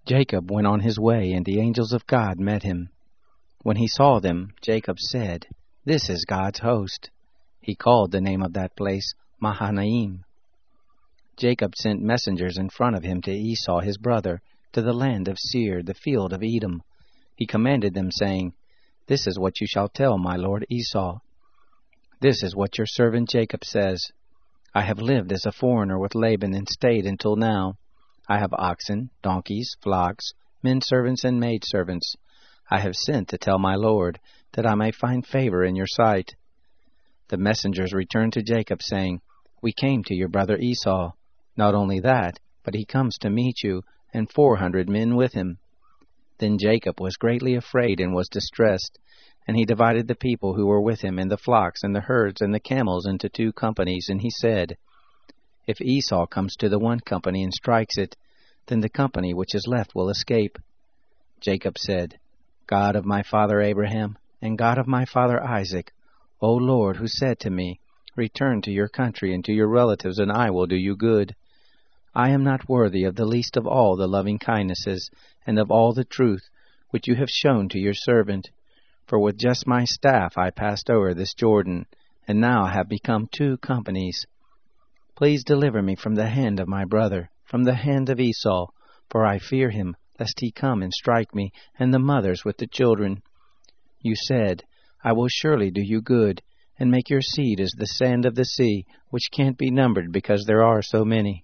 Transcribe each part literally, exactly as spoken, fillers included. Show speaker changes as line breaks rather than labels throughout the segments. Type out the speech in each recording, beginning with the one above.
Jacob went on his way, and the angels of God met him. When he saw them, Jacob said, "This is God's host." He called the name of that place Mahanaim. Jacob sent messengers in front of him to Esau his brother, to the land of Seir, the field of Edom. He commanded them, saying, "This is what you shall tell my lord Esau. This is what your servant Jacob says. I have lived as a foreigner with Laban and stayed until now. I have oxen, donkeys, flocks, men servants and maid servants. I have sent to tell my lord, that I may find favor in your sight." The messengers returned to Jacob, saying, "We came to your brother Esau. Not only that, but he comes to meet you, and four hundred men with him." Then Jacob was greatly afraid and was distressed, and he divided the people who were with him, and the flocks, and the herds, and the camels into two companies, and he said, "If Esau comes to the one company and strikes it, then the company which is left will escape." Jacob said, "God of my father Abraham, and God of my father Isaac, O Lord, who said to me, 'Return to your country and to your relatives, and I will do you good,' I am not worthy of the least of all the loving kindnesses and of all the truth which you have shown to your servant. For with just my staff I passed over this Jordan, and now have become two companies. Please deliver me from the hand of my brother, from the hand of Esau, for I fear him, lest he come and strike me, and the mothers with the children. You said, 'I will surely do you good, and make your seed as the sand of the sea, which can't be numbered because there are so many.'"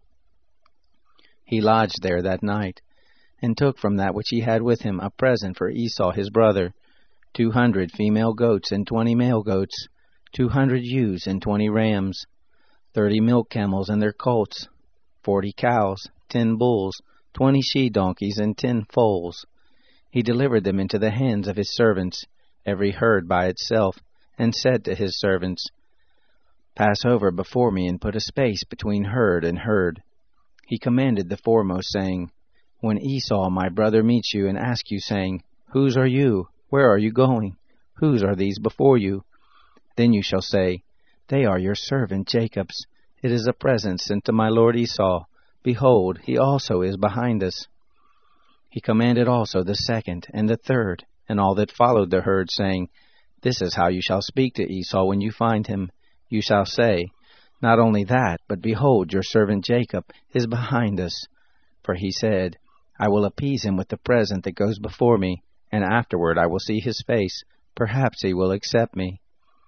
He lodged there that night, and took from that which he had with him a present for Esau his brother, two hundred female goats and twenty male goats, two hundred ewes and twenty rams, thirty milk camels and their colts, forty cows, ten bulls, twenty she-donkeys, and ten foals. He delivered them into the hands of his servants, every herd by itself, and said to his servants, "Pass over before me and put a space between herd and herd." He commanded the foremost, saying, "When Esau my brother meets you and asks you, saying, 'Whose are you? Where are you going? Whose are these before you?' Then you shall say, 'They are your servant Jacob's. It is a present sent to my lord Esau. Behold, he also is behind us.'" He commanded also the second and the third, and all that followed the herd, saying, "This is how you shall speak to Esau when you find him. You shall say, 'Not only that, but behold, your servant Jacob is behind us.' For he said, 'I will appease him with the present that goes before me, and afterward I will see his face. Perhaps he will accept me.'"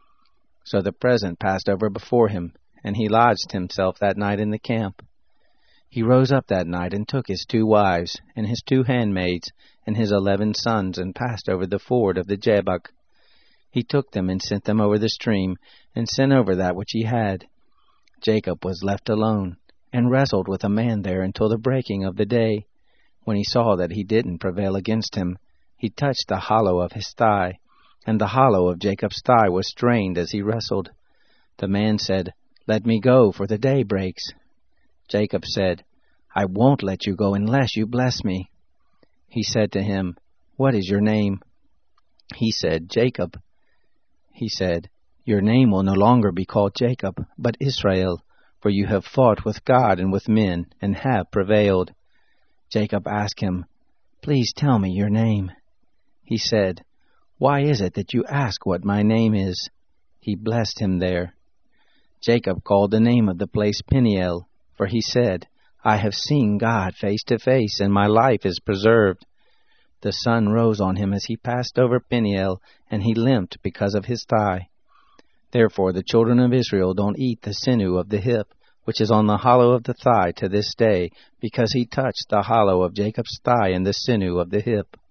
So the present passed over before him, and he lodged himself that night in the camp. He rose up that night and took his two wives, and his two handmaids, and his eleven sons, and passed over the ford of the Jabbok. He took them and sent them over the stream, and sent over that which he had. Jacob was left alone, and wrestled with a man there until the breaking of the day. When he saw that he didn't prevail against him, he touched the hollow of his thigh, and the hollow of Jacob's thigh was strained as he wrestled. The man said, "Let me go, for the day breaks." Jacob said, "I won't let you go unless you bless me." He said to him, "What is your name?" He said, "Jacob." He said, "Your name will no longer be called Jacob, but Israel, for you have fought with God and with men, and have prevailed." Jacob asked him, "Please tell me your name." He said, "Why is it that you ask what my name is?" He blessed him there. Jacob called the name of the place Peniel, for he said, "I have seen God face to face, and my life is preserved." The sun rose on him as he passed over Peniel, and he limped because of his thigh. Therefore the children of Israel don't eat the sinew of the hip, which is on the hollow of the thigh to this day, because he touched the hollow of Jacob's thigh and the sinew of the hip.